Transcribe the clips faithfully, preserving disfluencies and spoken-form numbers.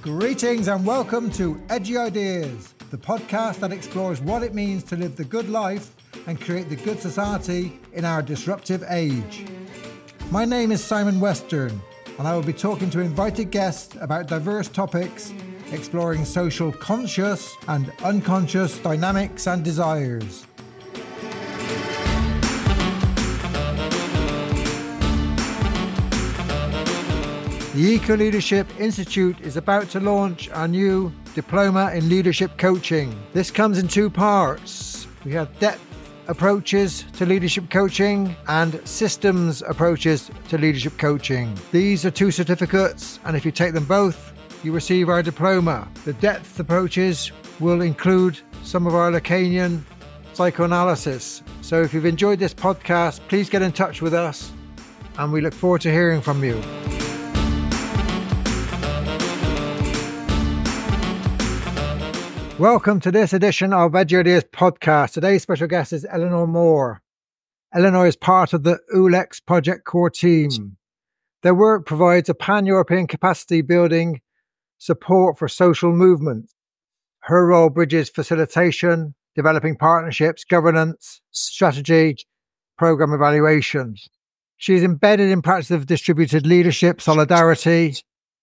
Greetings and welcome to Edgy Ideas, the podcast that explores what it means to live the good life and create the good society in our disruptive age. My name is Simon Western, and I will be talking to invited guests about diverse topics, exploring social conscious and unconscious dynamics and desires. The Eco Leadership Institute is about to launch our new Diploma in Leadership Coaching. This comes in two parts. We have depth approaches to leadership coaching and systems approaches to leadership coaching. These are two certificates, and if you take them both, you receive our diploma. The depth approaches will include some of our Lacanian psychoanalysis. So if you've enjoyed this podcast, please get in touch with us, and we look forward to hearing from you. Welcome to this edition of Edgy Ideas podcast. Today's special guest is Eleanor Moore. Eleanor is part of the U L E X Project Core team. Their work provides a pan-European capacity building support for social movements. Her role bridges facilitation, developing partnerships, governance, strategy, program evaluation. She is embedded in practice of distributed leadership, solidarity,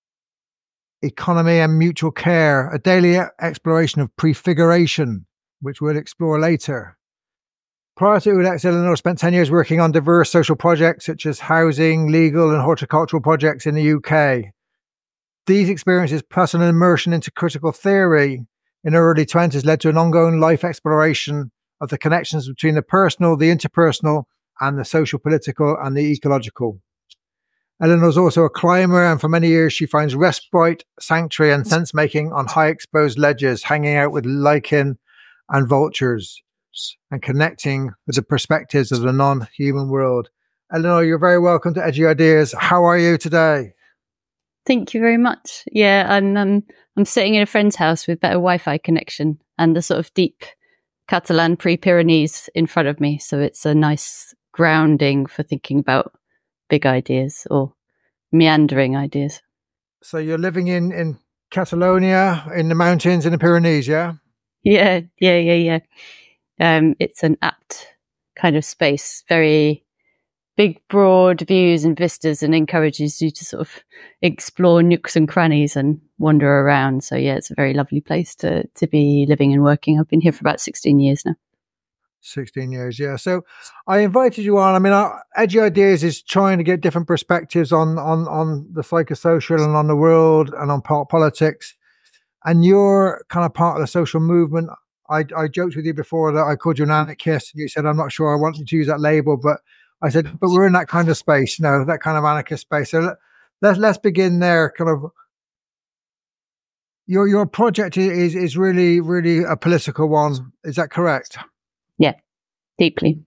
economy and mutual care, a daily exploration of prefiguration, which we'll explore later. Prior to U L E X, Eleanor spent ten years working on diverse social projects such as housing, legal and horticultural projects in the U K. These experiences, plus an immersion into critical theory in her early twenties, led to an ongoing life exploration of the connections between the personal, the interpersonal, and the social, political, and the ecological. Eleanor's also a climber, and for many years she finds respite, sanctuary and sense-making on high-exposed ledges, hanging out with lichen and vultures and connecting with the perspectives of the non-human world. Eleanor, you're very welcome to Edgy Ideas. How are you today? Thank you very much. Yeah, I'm um, I'm sitting in a friend's house with better Wi-Fi connection and the sort of deep Catalan pre-Pyrenees in front of me, so it's a nice grounding for thinking about big ideas or meandering ideas. So you're living in, in Catalonia, in the mountains, in the Pyrenees, yeah? Yeah, yeah, yeah, yeah. Um, it's an apt kind of space, very big, broad views and vistas, and encourages you to sort of explore nooks and crannies and wander around. So yeah, it's a very lovely place to, to be living and working. I've been here for about sixteen years now. sixteen years, yeah. So I invited you on. I mean, our Edgy Ideas is trying to get different perspectives on on on the psychosocial and on the world and on politics. And you're kind of part of the social movement. I, I joked with you before that I called you an anarchist. You said, I'm not sure I wanted to use that label, but I said, but we're in that kind of space, you know, that kind of anarchist space. So let, let's let's begin there. Kind of, your your project is is really really a political one. Is that correct? Yeah, deeply.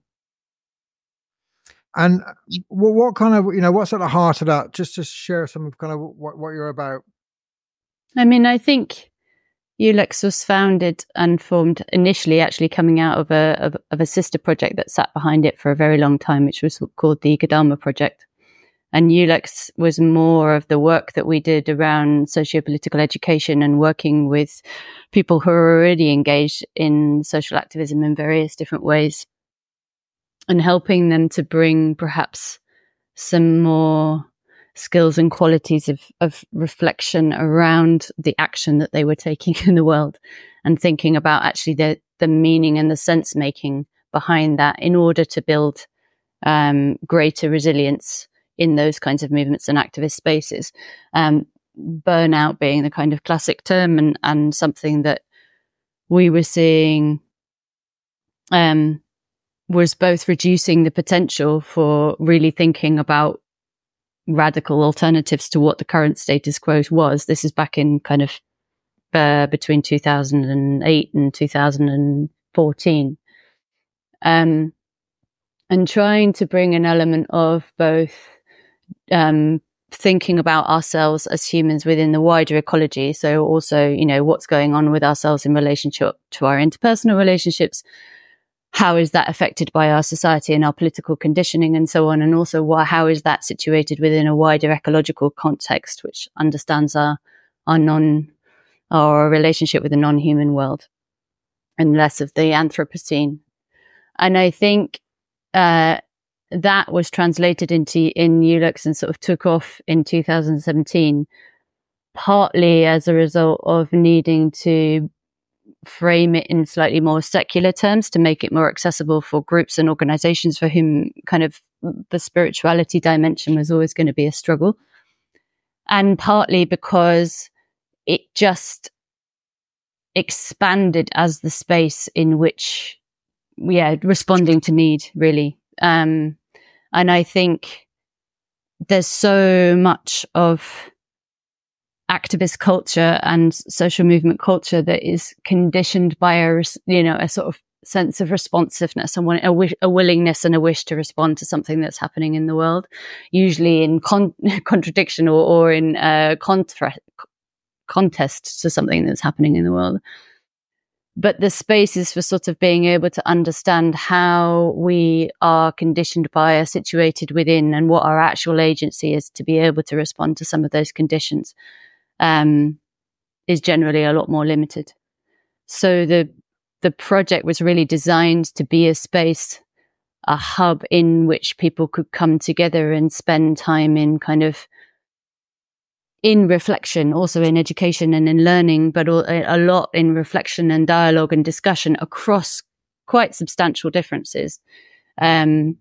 And what, what kind of, you know, what's at the heart of that? Just to share some of kind of what, what you're about. I mean, I think U L E X was founded and formed initially actually coming out of a of, of a sister project that sat behind it for a very long time, which was called the Ekodharma Project. And U L E X was more of the work that we did around socio-political education and working with people who are already engaged in social activism in various different ways and helping them to bring perhaps some more skills and qualities of, of reflection around the action that they were taking in the world and thinking about actually the, the meaning and the sense making behind that in order to build um, greater resilience in those kinds of movements and activist spaces. Um, burnout being the kind of classic term and, and something that we were seeing um, was both reducing the potential for really thinking about radical alternatives to what the current status quo was. This is back in kind of uh, between two thousand eight and two thousand fourteen. Um, and trying to bring an element of both um, thinking about ourselves as humans within the wider ecology. So also, you know, what's going on with ourselves in relationship to our interpersonal relationships. How is that affected by our society and our political conditioning and so on? And also, why, how is that situated within a wider ecological context, which understands our, our non, our relationship with the non-human world, and less of the Anthropocene. And I think uh, that was translated into in ULUX and sort of took off in two thousand seventeen, partly as a result of needing to frame it in slightly more secular terms to make it more accessible for groups and organizations for whom kind of the spirituality dimension was always going to be a struggle. And partly because it just expanded as the space in which, yeah, responding to need, really. Um, and I think there's so much of activist culture and social movement culture that is conditioned by a, you know, a sort of sense of responsiveness and a, wish, a willingness and a wish to respond to something that's happening in the world, usually in con- contradiction or, or in uh, contra- contest to something that's happening in the world. But the spaces for sort of being able to understand how we are conditioned by, are situated within, and what our actual agency is to be able to respond to some of those conditions um, is generally a lot more limited. So the the project was really designed to be a space, a hub in which people could come together and spend time in kind of in reflection, also in education and in learning, but a lot in reflection and dialogue and discussion across quite substantial differences um,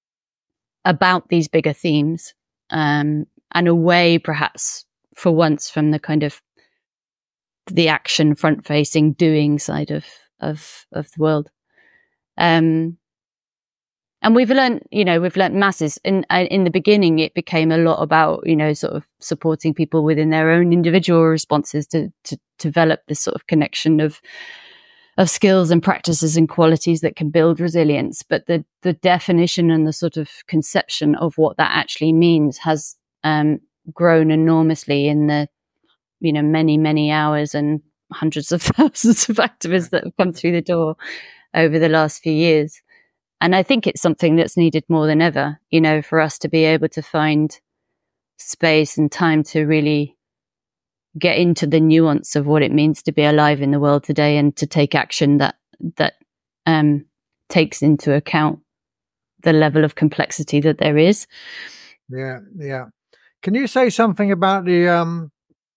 about these bigger themes, um, and away perhaps for once from the kind of the action, front-facing, doing side of of of the world. Um, And we've learned, you know, we've learned masses. In in the beginning, it became a lot about, you know, sort of supporting people within their own individual responses to to develop this sort of connection of of skills and practices and qualities that can build resilience. But the the definition and the sort of conception of what that actually means has um, grown enormously in the, you know, many many hours and hundreds of thousands of activists that have come through the door over the last few years. And I think it's something that's needed more than ever, you know, for us to be able to find space and time to really get into the nuance of what it means to be alive in the world today, and to take action that that um, takes into account the level of complexity that there is. Yeah, yeah. Can you say something about the um,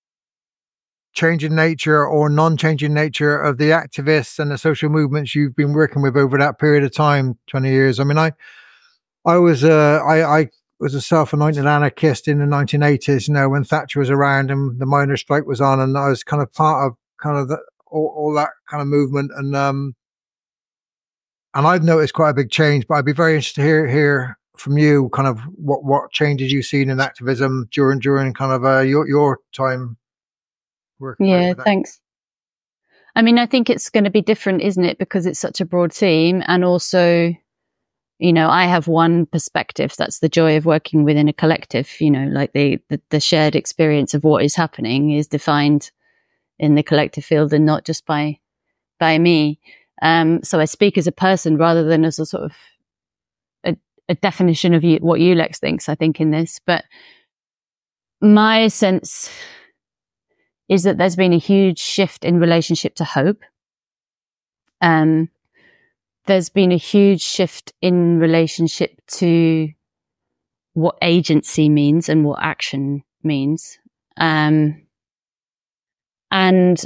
changing nature or non-changing nature of the activists and the social movements you've been working with over that period of time, twenty years? I mean, I, I was, uh, I, I was a self-anointed anarchist in the nineteen eighties, you know, when Thatcher was around and the miners' strike was on, and I was kind of part of kind of the, all, all that kind of movement. And, um, and I've noticed quite a big change, but I'd be very interested to hear, hear from you kind of what, what changes you've seen in activism during, during kind of, uh, your, your time. Yeah, thanks. I mean, I think it's going to be different, isn't it? Because it's such a broad theme. And also, you know, I have one perspective. That's the joy of working within a collective, you know, like the, the, the shared experience of what is happening is defined in the collective field and not just by, by me. Um, so I speak as a person rather than as a sort of a, a definition of you, what ULEX thinks, I think, in this. But my sense is that there's been a huge shift in relationship to hope. Um, there's been a huge shift in relationship to what agency means and what action means. Um, and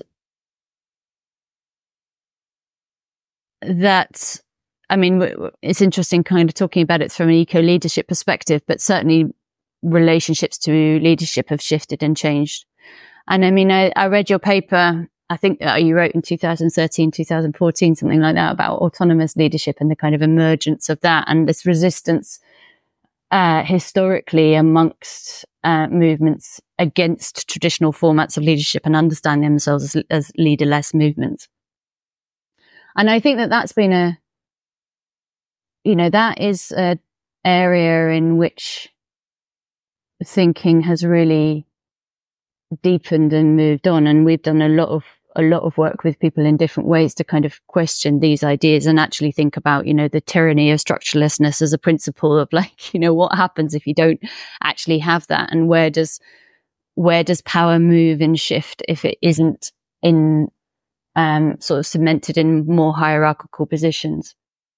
that, I mean, it's interesting kind of talking about it from an eco-leadership perspective, but certainly relationships to leadership have shifted and changed. And I mean, I, I read your paper, I think uh, you wrote in two thousand thirteen, two thousand fourteen, something like that, about autonomous leadership and the kind of emergence of that and this resistance uh, historically amongst uh, movements against traditional formats of leadership and understanding themselves as, as leaderless movements. And I think that that's been a, you know, that is an area in which thinking has really deepened and moved on, and we've done a lot of a lot of work with people in different ways to kind of question these ideas and actually think about, you know, the tyranny of structurelessness as a principle of, like, you know, what happens if you don't actually have that, and where does where does power move and shift if it isn't in um, sort of cemented in more hierarchical positions?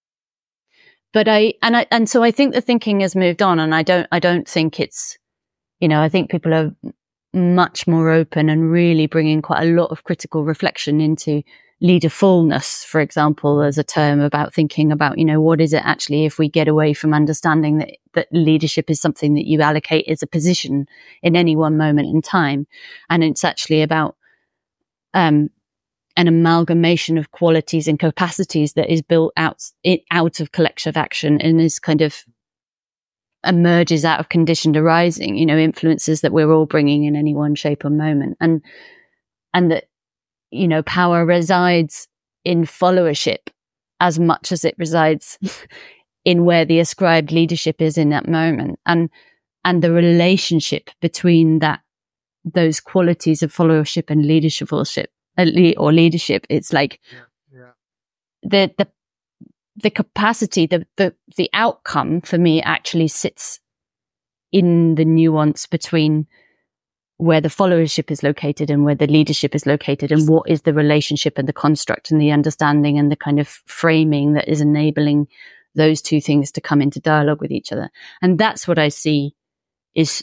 But I and I and so I think the thinking has moved on, and I don't I don't think it's, you know, I think people are much more open and really bringing quite a lot of critical reflection into leaderfulness, for example, as a term about thinking about, you know, what is it actually if we get away from understanding that, that leadership is something that you allocate as a position in any one moment in time. And it's actually about um, an amalgamation of qualities and capacities that is built out, it, out of collective action and is kind of emerges out of conditioned arising, you know, influences that we're all bringing in any one shape or moment. And, and that, you know, power resides in followership as much as it resides in where the ascribed leadership is in that moment. And, and the relationship between that, those qualities of followership and leadership or leadership, it's like yeah, yeah. the, the, the capacity, the, the, the outcome for me actually sits in the nuance between where the followership is located and where the leadership is located, and what is the relationship and the construct and the understanding and the kind of framing that is enabling those two things to come into dialogue with each other. And that's what I see is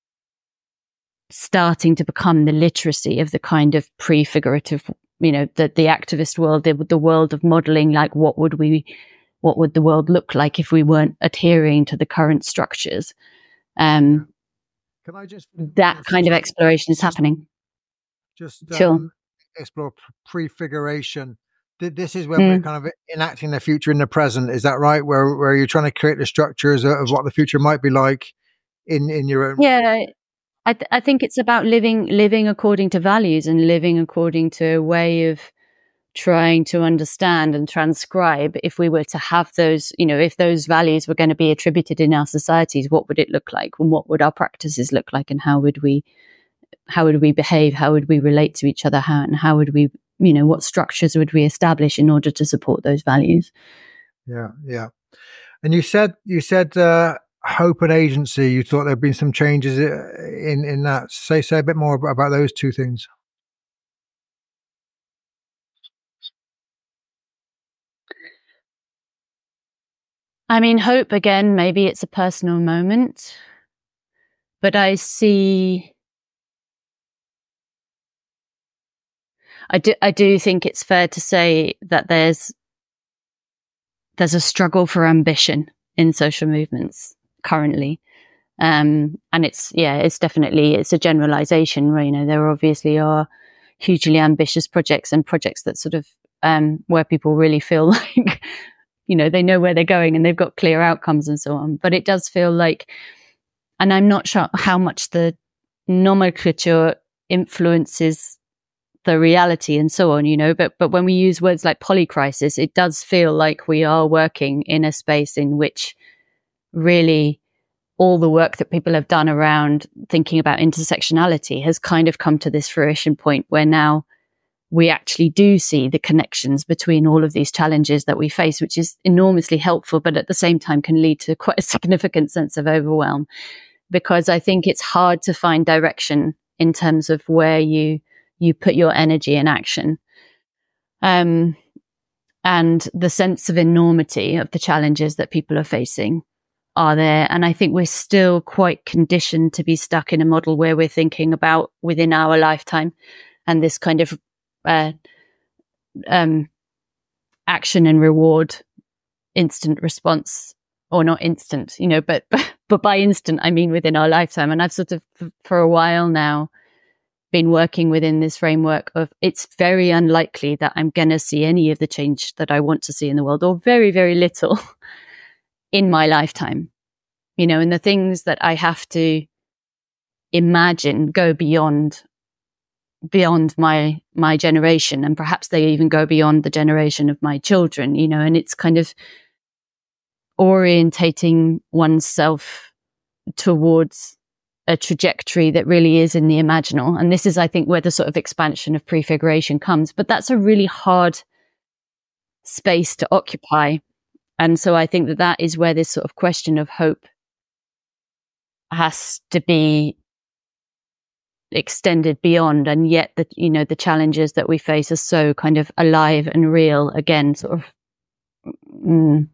starting to become the literacy of the kind of prefigurative, you know, the, the activist world, the, the world of modeling, like what would we, what would the world look like if we weren't adhering to the current structures? Um, Can I just that just, kind of exploration is happening? Just sure. um, explore prefiguration. This is when mm. we're kind of enacting the future in the present. Is that right? Where where you're trying to create the structures of what the future might be like in in your own. Yeah, I th- I think it's about living living according to values and living according to a way of trying to understand and transcribe. If we were to have those, you know, if those values were going to be attributed in our societies, what would it look like, and what would our practices look like, and how would we, how would we behave, how would we relate to each other, how and how would we, you know, what structures would we establish in order to support those values? Yeah, yeah. And you said you said uh, hope and agency. You thought there'd been some changes in in that. Say say a bit more about those two things. I mean, hope, again, maybe it's a personal moment, but I see, I do, I do think it's fair to say that there's, there's a struggle for ambition in social movements currently. Um, and it's, yeah, it's definitely, it's a generalization, right? You know, there obviously are hugely ambitious projects and projects that sort of, um, where people really feel like, you know, they know where they're going and they've got clear outcomes and so on. But it does feel like, and I'm not sure how much the nomenclature influences the reality and so on, you know, but, but when we use words like polycrisis, it does feel like we are working in a space in which really all the work that people have done around thinking about intersectionality has kind of come to this fruition point where now we actually do see the connections between all of these challenges that we face, which is enormously helpful, but at the same time can lead to quite a significant sense of overwhelm, because I think it's hard to find direction in terms of where you you put your energy in action. Um, and the sense of enormity of the challenges that people are facing are there. And I think we're still quite conditioned to be stuck in a model where we're thinking about within our lifetime and this kind of uh, um, action and reward, instant response, or not instant, you know, but, but, but by instant, I mean within our lifetime. And I've sort of, for a while now, been working within this framework of it's very unlikely that I'm going to see any of the change that I want to see in the world, or very, very little in my lifetime, you know, and the things that I have to imagine go beyond, beyond my, my generation. And perhaps they even go beyond the generation of my children, you know, and it's kind of orientating oneself towards a trajectory that really is in the imaginal. And this is, I think, where the sort of expansion of prefiguration comes. But that's a really hard space to occupy. And so I think that that is where this sort of question of hope has to be extended beyond, and yet the you know the challenges that we face are so kind of alive and real again, sort of mm,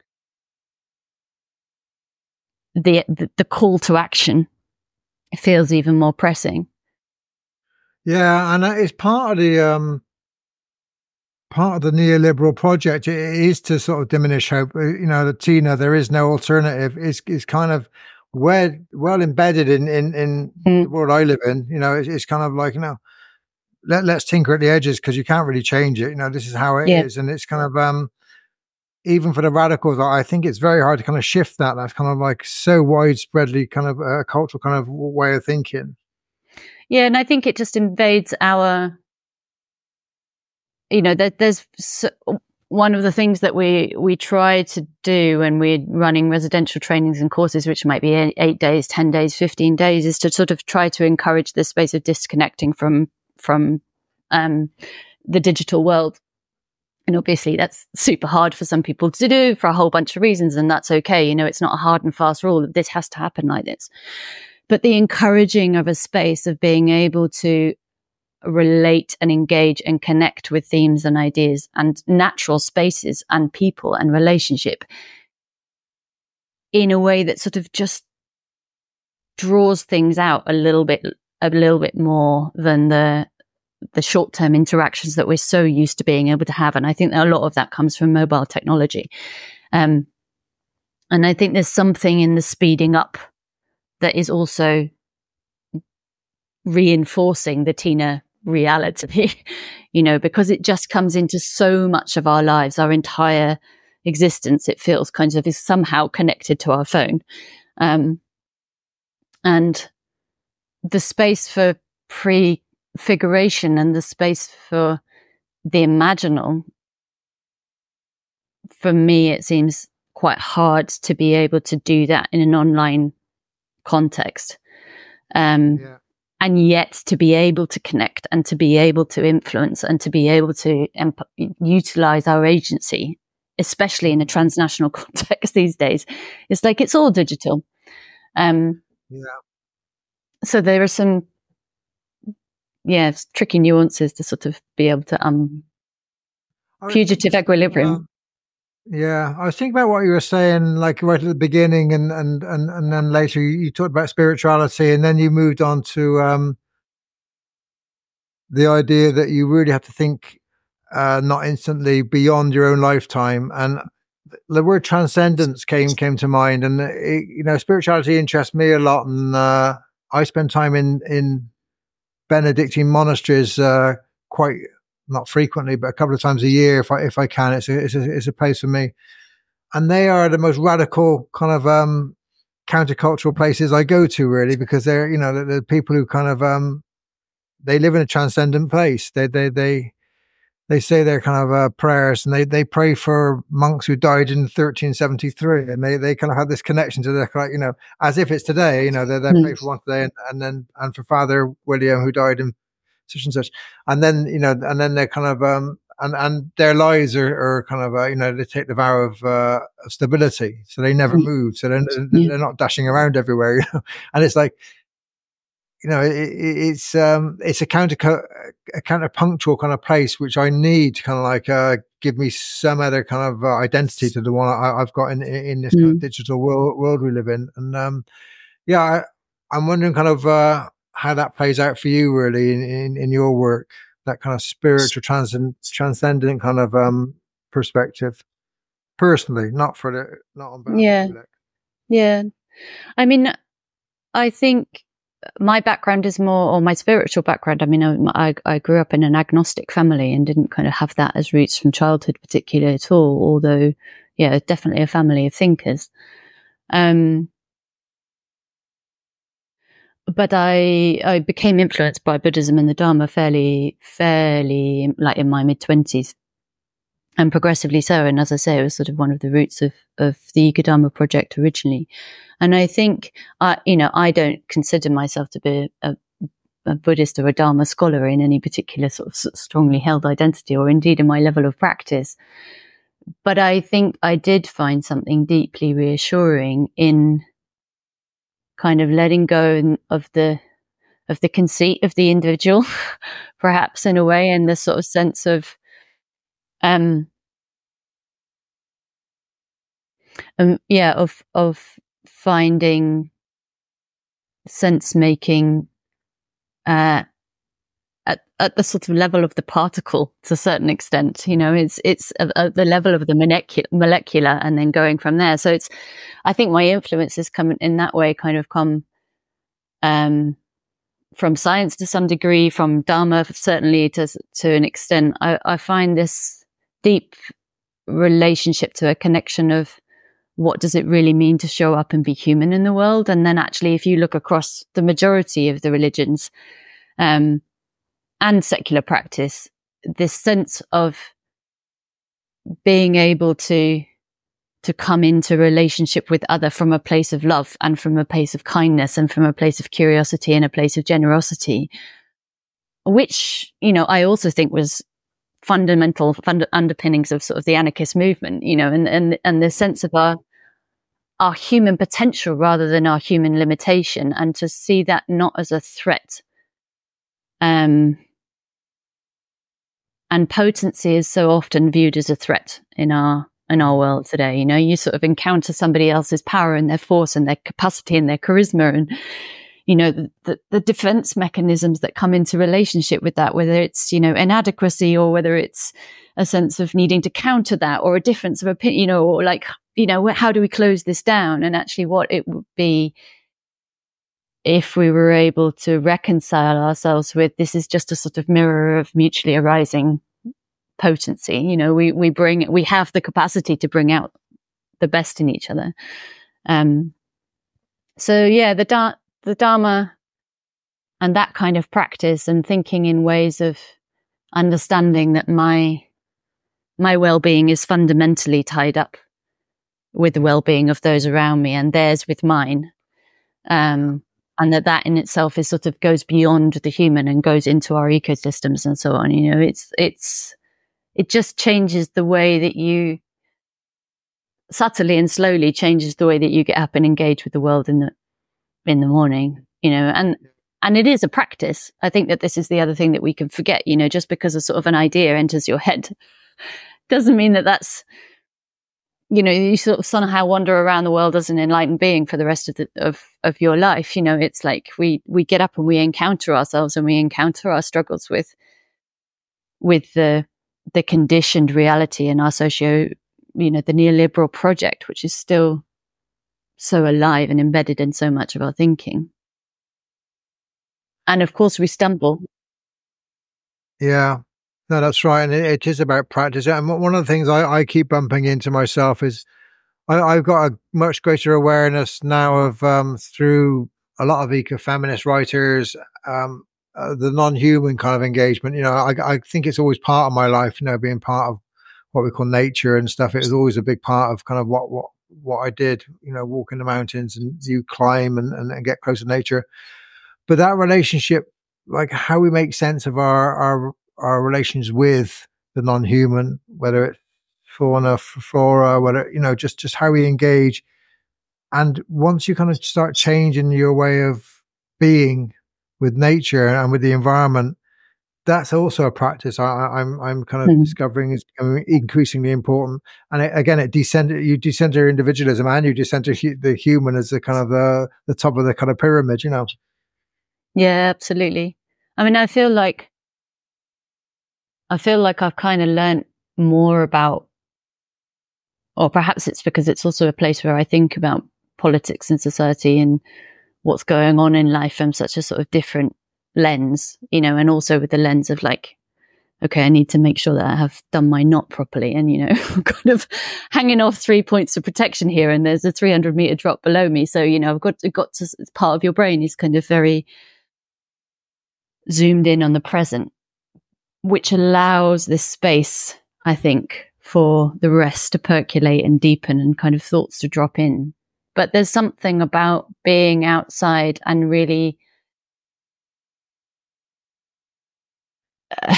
the, the the call to action feels even more pressing. Yeah, and it's part of the um part of the neoliberal project. It is to sort of diminish hope. You know, the Tina, there is no alternative. It's it's kind of well well embedded in in, in mm. the world I live in. You know, it's, it's kind of like, you know, let let's tinker at the edges because you can't really change it. You know, this is how it yeah. is, and it's kind of um even for the radicals, I think it's very hard to kind of shift that. That's kind of like so widespreadly kind of a cultural kind of way of thinking. Yeah, and I think it just invades our, you know, there, there's so, one of the things that we we try to do when we're running residential trainings and courses, which might be eight, eight days, ten days, fifteen days, is to sort of try to encourage this space of disconnecting from from um, the digital world. And obviously that's super hard for some people to do for a whole bunch of reasons, and that's okay. You know, it's not a hard and fast rule that this has to happen like this. But the encouraging of a space of being able to relate and engage and connect with themes and ideas and natural spaces and people and relationship in a way that sort of just draws things out a little bit, a little bit more than the the short-term interactions that we're so used to being able to have. And I think that a lot of that comes from mobile technology. Um, and I think there's something in the speeding up that is also reinforcing the Tina reality, you know, because it just comes into so much of our lives, our entire existence. It feels kind of is somehow connected to our phone. Um, and the space for prefiguration and the space for the imaginal, for me, it seems quite hard to be able to do that in an online context. Um, yeah. And yet to be able to connect and to be able to influence and to be able to emp- utilize our agency, especially in a transnational context these days, it's like it's all digital. Um, yeah. So there are some, yeah, tricky nuances to sort of be able to um, fugitive thinking, equilibrium. Um, Yeah, I was thinking about what you were saying, like right at the beginning, and and and, and then later you, you talked about spirituality, and then you moved on to um, the idea that you really have to think uh, not instantly beyond your own lifetime, and the word transcendence came came to mind, and it, you know, spirituality interests me a lot, and uh, I spend time in in Benedictine monasteries uh, quite. Not frequently, but a couple of times a year, if I if I can. It's a it's a, it's a place for me, and they are the most radical kind of um, countercultural places I go to, really, because they're you know the, the people who kind of um, they live in a transcendent place. They they they they say their kind of uh, prayers, and they they pray for monks who died in thirteen seventy-three, and they they kind of have this connection to their, like, you know, as if it's today. You know, they they mm. pray for one today, and, and then and for Father William who died in such and such, and then you know, and then they're kind of um, and and their lives are, are kind of uh, you know, they take the vow of, uh, of stability, so they never move, so they're, yeah. they're not dashing around everywhere, you know? And it's like, you know, it, it's um, it's a counter a counterpunctual kind of place which I need to kind of like uh, give me some other kind of uh, identity to the one I, I've got in in this mm. kind of digital world world we live in, and um, yeah, I, I'm wondering kind of. Uh, how that plays out for you, really, in, in, in your work, that kind of spiritual transcend, transcendent kind of um, perspective, personally, not for the, not on behalf yeah. of the Yeah. I mean, I think my background is more, or my spiritual background, I mean, I, I grew up in an agnostic family and didn't kind of have that as roots from childhood particularly at all, although, yeah, definitely a family of thinkers. Um, But I, I became influenced by Buddhism and the Dharma fairly, fairly like in my mid twenties, and progressively so. And as I say, it was sort of one of the roots of, of the Ekodharma project originally. And I think, I, you know, I don't consider myself to be a, a Buddhist or a Dharma scholar in any particular sort of strongly held identity, or indeed in my level of practice. But I think I did find something deeply reassuring in kind of letting go of the of the conceit of the individual, perhaps in a way, and the sort of sense of um, um yeah of of finding sense making uh, at at the sort of level of the particle to a certain extent. You know, it's it's at, at the level of the molecular, molecular, and then going from there. So it's, I think my influences come in that way, kind of come um, from science to some degree, from Dharma certainly to to an extent. I, I find this deep relationship to a connection of what does it really mean to show up and be human in the world, and then actually, if you look across the majority of the religions um, and secular practice, this sense of being able to to come into relationship with other from a place of love and from a place of kindness and from a place of curiosity and a place of generosity, which, you know, I also think was fundamental fund- underpinnings of sort of the anarchist movement, you know, and, and, and the sense of our, our human potential rather than our human limitation, and to see that not as a threat. Um, and potency is so often viewed as a threat in our in our world today. You know, you sort of encounter somebody else's power and their force and their capacity and their charisma, and, you know, the, the, the defense mechanisms that come into relationship with that, whether it's, you know, inadequacy, or whether it's a sense of needing to counter that, or a difference of opinion, you know, or like, you know, how do we close this down? And actually what it would be if we were able to reconcile ourselves with, this is just a sort of mirror of mutually arising potency. You know, we, we bring, we have the capacity to bring out the best in each other. Um, so yeah, the, da- the Dharma and that kind of practice, and thinking in ways of understanding that my, my well-being is fundamentally tied up with the well-being of those around me, and theirs with mine. Um, and that that in itself is sort of goes beyond the human and goes into our ecosystems and so on. You know, it's, it's, it just changes the way that you, subtly and slowly changes the way that you get up and engage with the world in the, in the morning, you know, and, and it is a practice. I think that this is the other thing that we can forget, you know, just because a sort of an idea enters your head doesn't mean that that's, you know, you sort of somehow wander around the world as an enlightened being for the rest of the, of, of your life. You know, it's like we, we get up and we encounter ourselves and we encounter our struggles with, with the, the conditioned reality and our socio, you know, the neoliberal project, which is still so alive and embedded in so much of our thinking. And of course we stumble. Yeah, no, that's right. And it, it is about practice. And one of the things I, I keep bumping into myself is I, I've got a much greater awareness now of, um, through a lot of ecofeminist writers, um, uh, the non-human kind of engagement. You know, I, I think it's always part of my life, you know, being part of what we call nature and stuff. It was always a big part of kind of what, what, what I did, you know, walk in the mountains and you climb and, and, and get close to nature. But that relationship, like how we make sense of our, our, our relations with the non-human, whether it's fauna, flora, whether, you know, just, just how we engage. And once you kind of start changing your way of being with nature and with the environment, that's also a practice I, I'm I'm kind of mm. discovering is becoming increasingly important. And it, again, it decenter you decenter individualism and you decenter hu- the human as the kind of the the top of the kind of pyramid, you know. Yeah, absolutely. I mean, I feel like I feel like I've kind of learnt more about, or perhaps it's because it's also a place where I think about politics and society and what's going on in life from such a sort of different lens, you know, and also with the lens of like, okay, I need to make sure that I have done my knot properly, and, you know, kind of hanging off three points of protection here, and there's a three hundred meter drop below me. So, you know, I've got to, got to, it's part of your brain is kind of very zoomed in on the present, which allows this space, I think, for the rest to percolate and deepen and kind of thoughts to drop in. But there's something about being outside and really uh,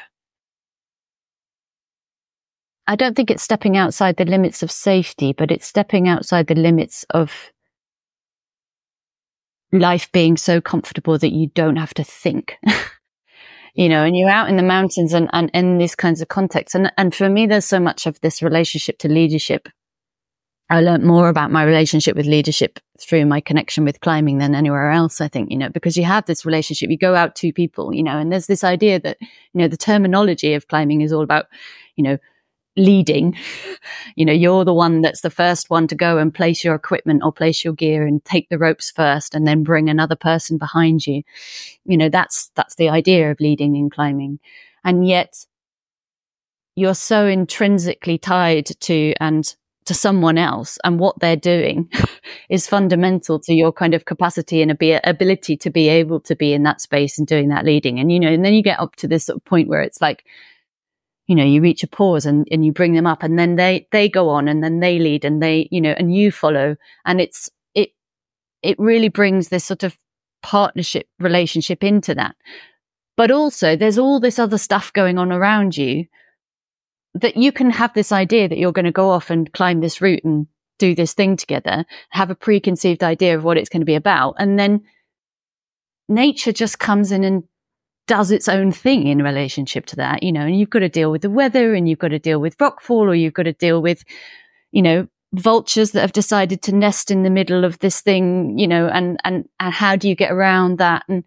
I don't think it's stepping outside the limits of safety, but it's stepping outside the limits of life being so comfortable that you don't have to think, you know, and you're out in the mountains and, and in these kinds of contexts. And, and for me, there's so much of this relationship to leadership. I learned more about my relationship with leadership through my connection with climbing than anywhere else, I think, you know, because you have this relationship, you go out to people, you know, and there's this idea that, you know, the terminology of climbing is all about, you know, leading. You know, you're the one that's the first one to go and place your equipment or place your gear and take the ropes first and then bring another person behind you. You know, that's, that's the idea of leading in climbing. And yet you're so intrinsically tied to, and to someone else, and what they're doing is fundamental to your kind of capacity and ability to be able to be in that space and doing that leading. And, you know, and then you get up to this sort of point where it's like, you know, you reach a pause and, and you bring them up and then they, they go on and then they lead and they, you know, and you follow. And it's, it, it really brings this sort of partnership relationship into that. But also there's all this other stuff going on around you that you can have this idea that you're going to go off and climb this route and do this thing together, have a preconceived idea of what it's going to be about. And then nature just comes in and does its own thing in relationship to that, you know, and you've got to deal with the weather and you've got to deal with rockfall, or you've got to deal with, you know, vultures that have decided to nest in the middle of this thing, you know, and, and, and how do you get around that? And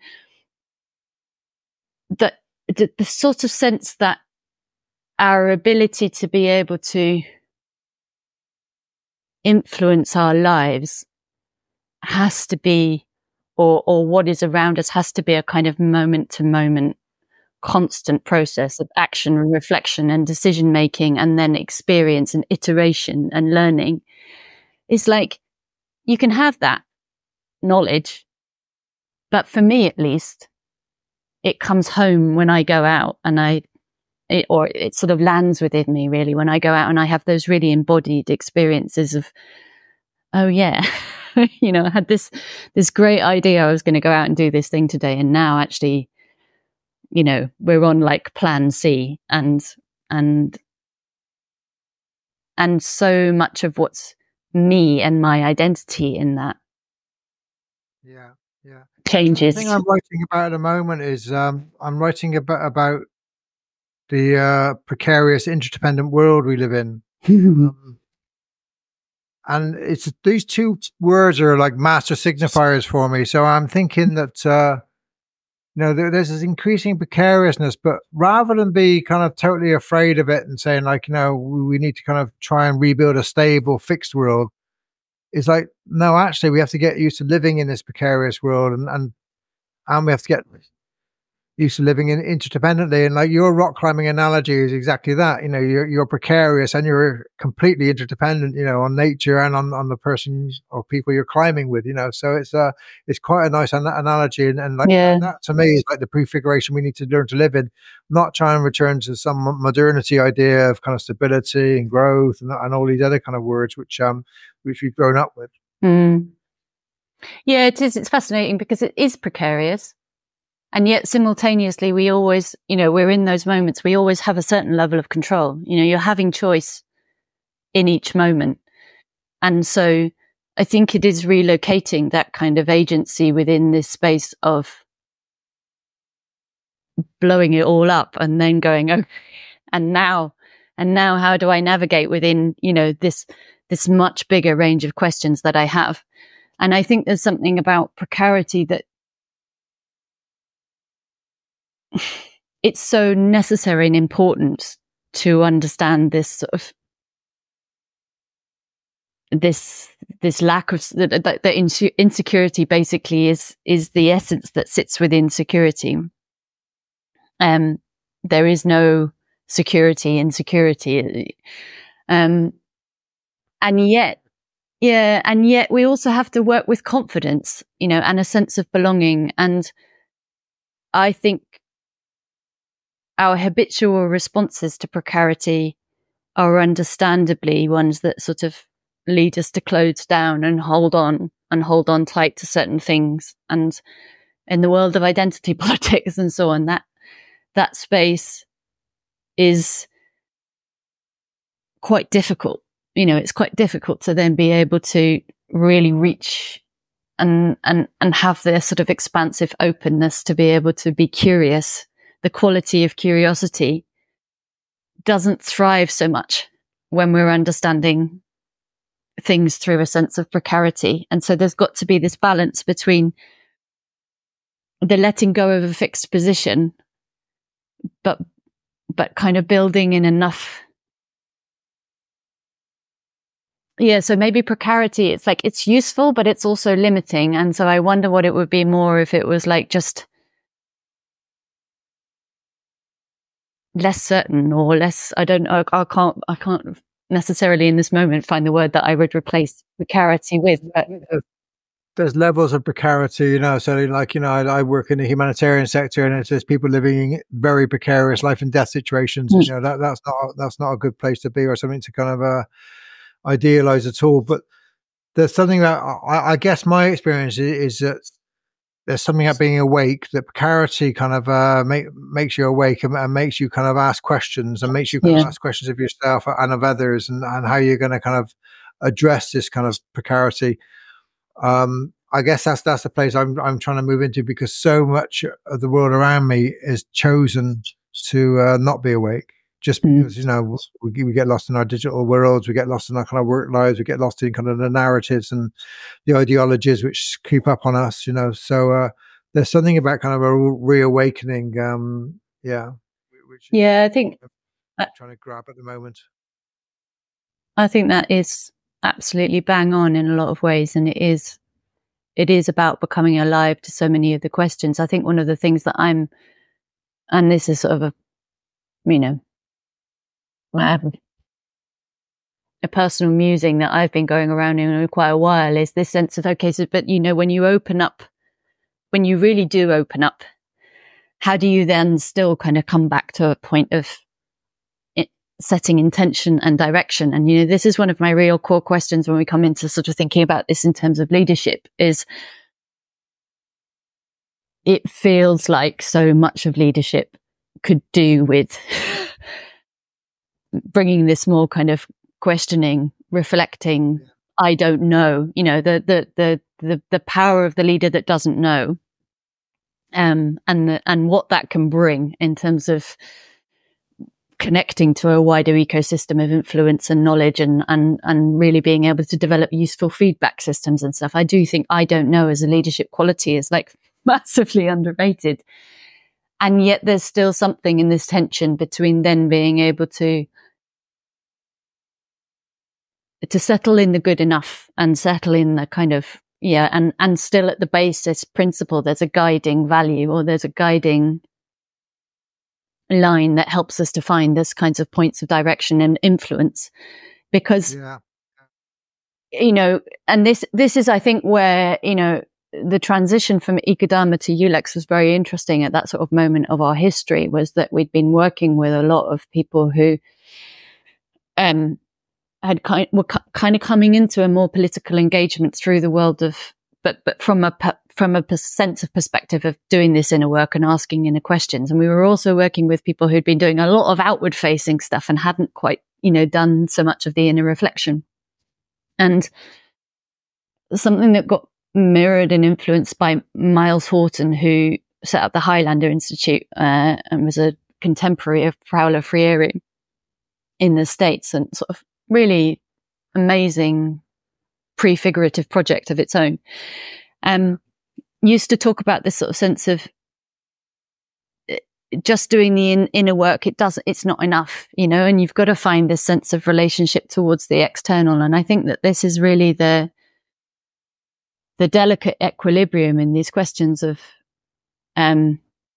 the, the, the sort of sense that our ability to be able to influence our lives has to be, or, or what is around us has to be a kind of moment to moment constant process of action and reflection and decision making, and then experience and iteration and learning. It's like you can have that knowledge, but for me at least, it comes home when I go out and I It, or it sort of lands within me really when I go out and I have those really embodied experiences of, oh yeah, you know, I had this, this great idea I was going to go out and do this thing today. And now actually, you know, we're on like plan C, and, and, and so much of what's me and my identity in that. Yeah. Yeah. Changes. The thing I'm writing about at the moment is, um, I'm writing about, about, the uh, precarious, interdependent world we live in. um, and it's these two words are like master signifiers for me. So I'm thinking that, uh, you know, there, there's this increasing precariousness, but rather than be kind of totally afraid of it and saying like, you know, we, we need to kind of try and rebuild a stable, fixed world, it's like, no, actually, we have to get used to living in this precarious world, and, and, and we have to get used to living in interdependently. And like your rock climbing analogy is exactly that. You know, you're, you're precarious and you're completely interdependent, you know, on nature and on, on the person or people you're climbing with, you know. So it's uh it's quite a nice an- analogy. And, and like yeah. that to me is like the prefiguration we need to learn to live in, not try and return to some modernity idea of kind of stability and growth and, and all these other kind of words, which, um, which we've grown up with. Mm. Yeah, it is. It's fascinating because it is precarious. And yet simultaneously, we always, you know, we're in those moments, we always have a certain level of control. You know, you're having choice in each moment. And so I think it is relocating that kind of agency within this space of blowing it all up and then going, oh, and now, and now how do I navigate within, you know, this, this much bigger range of questions that I have? And I think there's something about precarity that it's so necessary and important to understand this sort of this this lack of that the, the inse- insecurity basically is is the essence that sits within security. Um, there is no security in security, um, and yet, yeah, and yet we also have to work with confidence, you know, and a sense of belonging. And I think our habitual responses to precarity are understandably ones that sort of lead us to close down and hold on and hold on tight to certain things. And in the world of identity politics and so on, that that space is quite difficult. You know, it's quite difficult to then be able to really reach and, and, and have this sort of expansive openness to be able to be curious. The quality of curiosity doesn't thrive so much when we're understanding things through a sense of precarity. And so there's got to be this balance between the letting go of a fixed position, but, but kind of building in enough. Yeah. So maybe precarity, it's like, it's useful, but it's also limiting. And so I wonder what it would be more if it was like just less certain or less, I don't know, I can't, I can't necessarily in this moment find the word that I would replace precarity with. But there's levels of precarity, you know, so like, you know, I, I work in the humanitarian sector and it's just people living in very precarious life and death situations. Mm. You know, that, that's not, that's not a good place to be or something to kind of uh, idealize at all. But there's something that I, I guess my experience is, is that there's something about being awake, that precarity kind of uh, make, makes you awake and, and makes you kind of ask questions and makes you kind yeah. of ask questions of yourself and of others and, and how you're going to kind of address this kind of precarity. Um, I guess that's that's the place I'm I'm trying to move into, because so much of the world around me is chosen to uh, not be awake. Just because, mm. you know, we, we get lost in our digital worlds, we get lost in our kind of work lives, we get lost in kind of the narratives and the ideologies which creep up on us, you know. So uh, there's something about kind of a reawakening, um, yeah. Which yeah, I think I'm trying to grab at the moment. I think that is absolutely bang on in a lot of ways, and it is, it is about becoming alive to so many of the questions. I think one of the things that I'm, and this is sort of a, you know, Um, a personal musing that I've been going around in quite a while is this sense of, okay, so, but you know, when you open up, when you really do open up, how do you then still kind of come back to a point of it, setting intention and direction? And, you know, this is one of my real core questions when we come into sort of thinking about this in terms of leadership is it feels like so much of leadership could do with bringing this more kind of questioning, reflecting, I don't know, you know, the, the, the, the, the power of the leader that doesn't know, um, and the, and what that can bring in terms of connecting to a wider ecosystem of influence and knowledge and, and, and really being able to develop useful feedback systems and stuff. I do think I don't know as a leadership quality is like massively underrated. And yet there's still something in this tension between then being able to to settle in the good enough and settle in the kind of, yeah, and, and still at the basis principle, there's a guiding value or there's a guiding line that helps us to find this kinds of points of direction and influence. Because, yeah. you know, and this, this is, I think, where, you know, the transition from Ecodharma to ULEX was very interesting at that sort of moment of our history, was that we'd been working with a lot of people who, um, had kind were kind of coming into a more political engagement through the world of, but but from a from a sense of perspective of doing this inner work and asking inner questions. And we were also working with people who'd been doing a lot of outward facing stuff and hadn't quite, you know, done so much of the inner reflection. And something that got mirrored and influenced by Miles Horton, who set up the Highlander Institute uh, and was a contemporary of Paulo Freire in the States, and sort of really amazing prefigurative project of its own. Um, used to talk about this sort of sense of just doing the in, inner work. It doesn't, it's not enough, you know, and you've got to find this sense of relationship towards the external. And I think that this is really the, the delicate equilibrium in these questions of, um,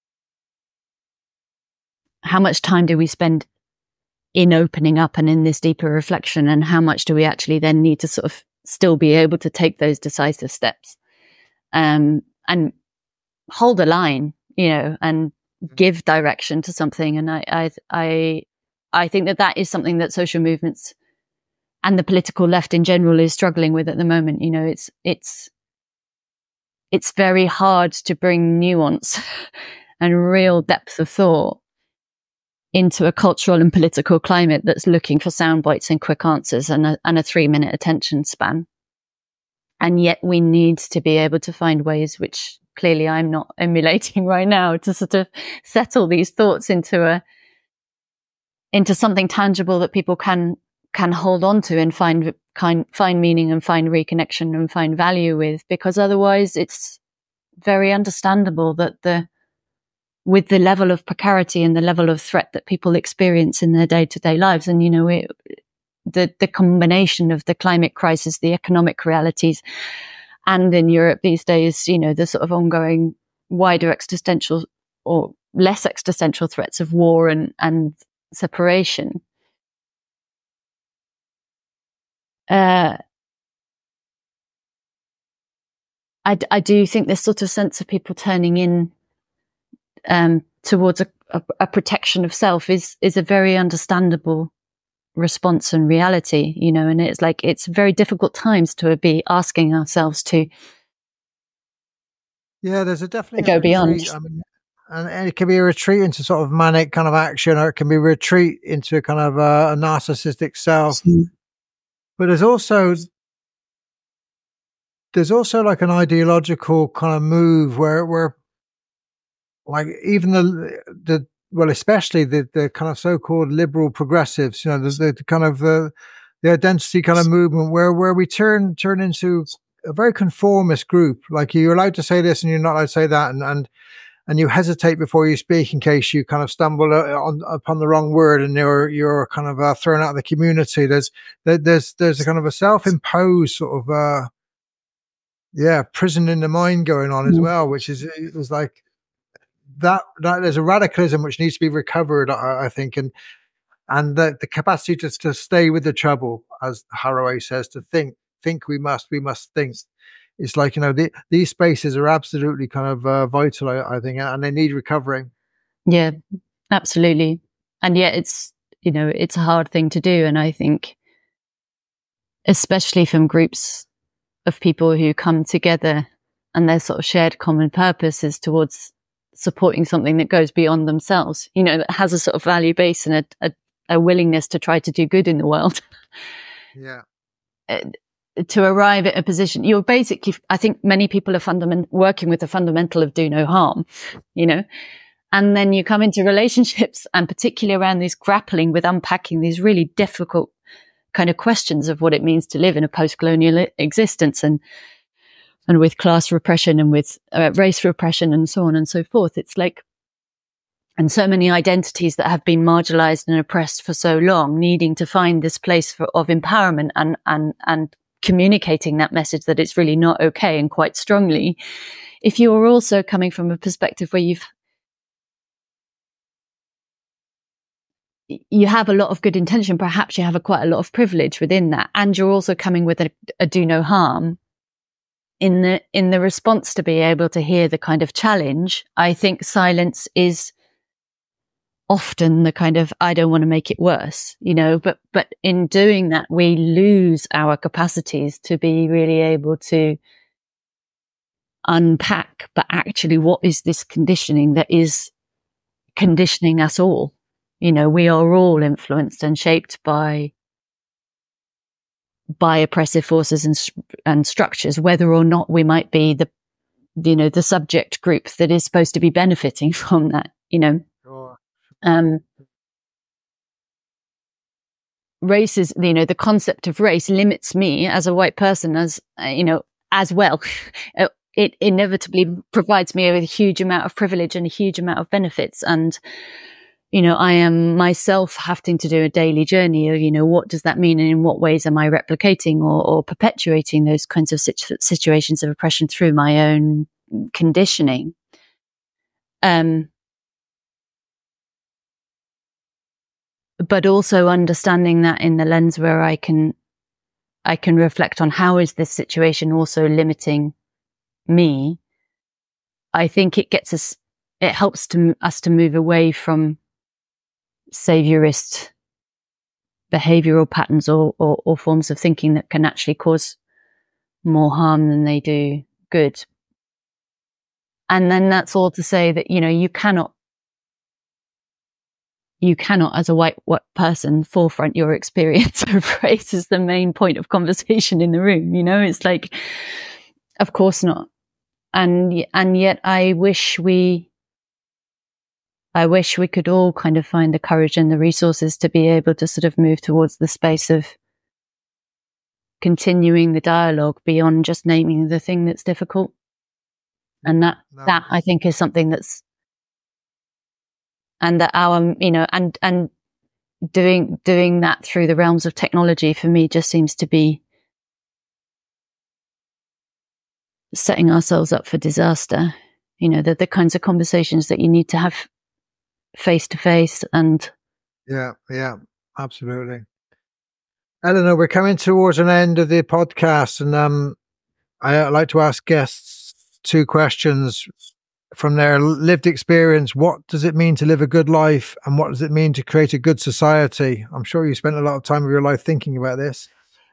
how much time do we spend in opening up and in this deeper reflection, and how much do we actually then need to sort of still be able to take those decisive steps, um, and hold a line, you know, and give direction to something. And I, I, I, I think that that is something that social movements and the political left in general is struggling with at the moment. You know, it's, it's, it's very hard to bring nuance and real depth of thought into a cultural and political climate that's looking for sound bites and quick answers and a, and a three minute attention span. and yet we need to be able to find ways, which clearly I'm not emulating right now, to sort of settle these thoughts into a into something tangible that people can can hold on to and find kind find meaning and find reconnection and find value with, because otherwise it's very understandable that the with the level of precarity and the level of threat that people experience in their day-to-day lives, and you know it, the the combination of the climate crisis, the economic realities, and in Europe these days, you know, the sort of ongoing wider existential or less existential threats of war and and separation. Uh, I, I do think this sort of sense of people turning in um, towards a, a, a protection of self is is a very understandable response and reality, you know, and it's like it's very difficult times to be asking ourselves to yeah, there's a definitely go a beyond. retreat. I mean, and, and it can be a retreat into sort of manic kind of action, or it can be a retreat into a kind of a, a narcissistic self. Mm. But there's also there's also like an ideological kind of move where where like even the the well, especially the the kind of so-called liberal progressives, you know, the, the kind of the the identity kind of movement where where we turn turn into a very conformist group. Like you're allowed to say this and you're not allowed to say that, and and and you hesitate before you speak in case you kind of stumble on upon the wrong word and you're you're kind of uh, thrown out of the community. There's there's there's a kind of a self-imposed sort of uh, yeah prison in the mind going on as well, which is it was like. That, that there's a radicalism which needs to be recovered, I, I think, and and the, the capacity to to stay with the trouble, as Haraway says, to think, think we must, we must think. It's like, you know, the, these spaces are absolutely kind of uh, vital, I, I think, and they need recovering. Yeah, absolutely, and yet it's you know it's a hard thing to do, and I think, especially from groups of people who come together and their sort of shared common purpose is towards supporting something that goes beyond themselves, you know, that has a sort of value base and a, a, a willingness to try to do good in the world. Yeah. To arrive at a position, you're basically, I think many people are fundament, working with the fundamental of do no harm, you know, and then you come into relationships and particularly around these grappling with unpacking these really difficult kind of questions of what it means to live in a post-colonial existence and and with class repression and with uh, race repression and so on and so forth. It's like, and so many identities that have been marginalized and oppressed for so long, needing to find this place for, of empowerment and, and, and communicating that message that it's really not okay, and quite strongly. If you're also coming from a perspective where you've, you have a lot of good intention, perhaps you have a quite a lot of privilege within that, and you're also coming with a, a do no harm, in the in the response to be able to hear the kind of challenge, I think silence is often the kind of, I don't want to make it worse, you know, but but in doing that, we lose our capacities to be really able to unpack, but actually what is this conditioning that is conditioning us all? You know, we are all influenced and shaped by by oppressive forces and and structures, whether or not we might be the, you know, the subject group that is supposed to be benefiting from that, you know. Sure. Um, race is, you know, the concept of race limits me as a white person as, uh, you know, as well. It inevitably provides me with a huge amount of privilege and a huge amount of benefits. And, you know, I am myself having to do a daily journey of, you know, what does that mean and in what ways am I replicating or, or perpetuating those kinds of situ- situations of oppression through my own conditioning. Um, but also understanding that in the lens where I can, I can reflect on how is this situation also limiting me. I think it gets us, it helps to us to move away from saviorist behavioral patterns or, or, or forms of thinking that can actually cause more harm than they do good. And then that's all to say that, you know, you cannot, you cannot, as a white, white person, forefront your experience of race as the main point of conversation in the room. You know, it's like, of course not. And, and yet I wish we, I wish we could all kind of find the courage and the resources to be able to sort of move towards the space of continuing the dialogue beyond just naming the thing that's difficult. And that, no. that I think is something that's, and that our, you know, and, and doing, doing that through the realms of technology for me just seems to be setting ourselves up for disaster. You know, the, the kinds of conversations that you need to have face to face. And yeah, yeah, absolutely. Eleanor, we're coming towards an end of the podcast, and um, I like to ask guests two questions from their lived experience. What does it mean to live a good life, and what does it mean to create a good society? I'm sure you spent a lot of time of your life thinking about this.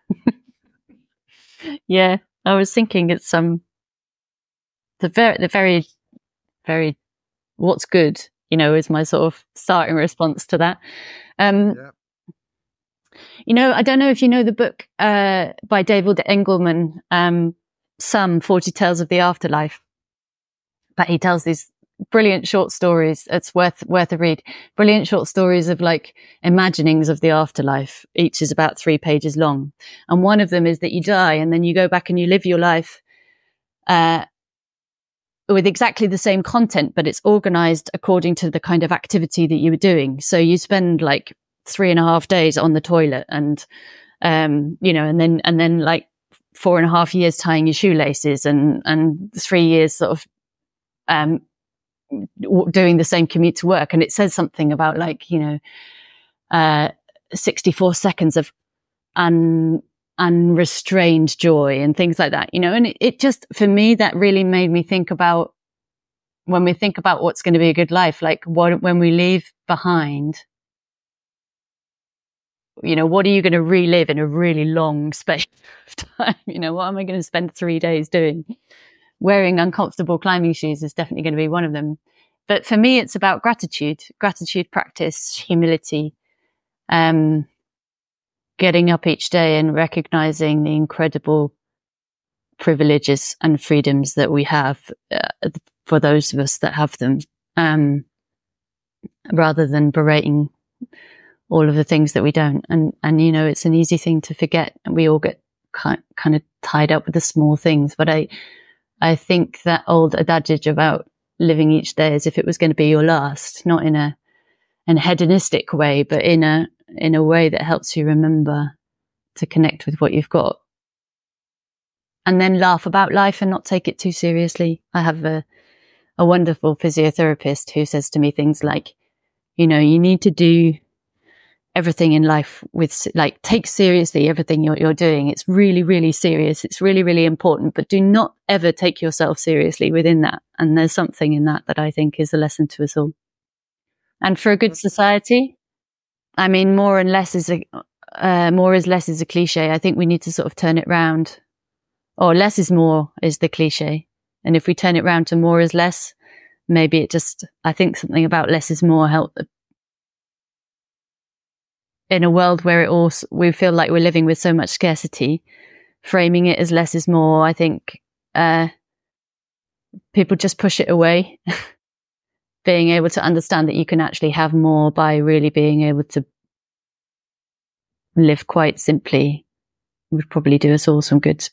Yeah, I was thinking it's um the very the very very what's good, you know, is my sort of starting response to that. Um, yeah. You know, I don't know if you know the book uh, by David Engelman, um, Some forty Tales of the Afterlife. But he tells these brilliant short stories. It's worth worth a read. Brilliant short stories of like imaginings of the afterlife. Each is about three pages long. And one of them is that you die and then you go back and you live your life uh, with exactly the same content, but it's organized according to the kind of activity that you were doing. So you spend like three and a half days on the toilet and, um, you know, and then, and then like four and a half years tying your shoelaces and, and three years sort of, um, doing the same commute to work. And it says something about like, you know, uh, sixty-four seconds of un, unrestrained joy and things like that, you know, and it, it just, for me, that really made me think about when we think about what's going to be a good life, like what, when we leave behind, you know, what are you going to relive in a really long space of time? You know, what am I going to spend three days doing? Wearing uncomfortable climbing shoes is definitely going to be one of them. But for me, it's about gratitude, gratitude practice, humility, um, getting up each day and recognizing the incredible privileges and freedoms that we have uh, for those of us that have them, um, rather than berating all of the things that we don't. And, and, you know, it's an easy thing to forget. And we all get kind, kind of tied up with the small things. But I, I think that old adage about living each day as if it was going to be your last, not in a, an hedonistic way, but in a, in a way that helps you remember to connect with what you've got. And then laugh about life and not take it too seriously. I have a, a wonderful physiotherapist who says to me things like, you know, you need to do everything in life with, like, take seriously everything you're, you're doing. It's really, really serious. It's really, really important, but do not ever take yourself seriously within that. And there's something in that that I think is a lesson to us all. And for a good society, I mean, more and less is a, uh, more is less is a cliche. I think we need to sort of turn it round, or less is more is the cliche. And if we turn it round to more is less, maybe it just, I think something about less is more help. In a world where it all, we feel like we're living with so much scarcity, framing it as less is more, I think uh, people just push it away. Being able to understand that you can actually have more by really being able to live quite simply would probably do us all some good.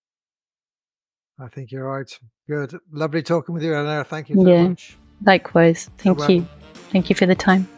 I think you're right. Good. Lovely talking with you, Eleanor. Thank you so yeah, much. Likewise. Thank so you. Well. Thank you for the time.